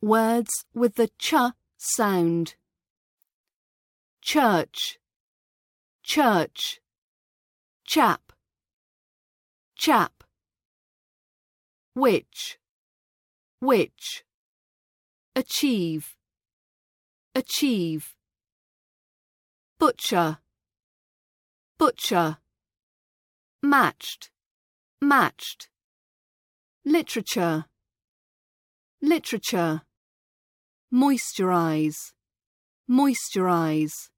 Words with the ch sound. Church, church. Chap, chap. Which, which. Achieve, achieve. Butcher, butcher. Matched, matched. Literature, literature. Moisturize, moisturize.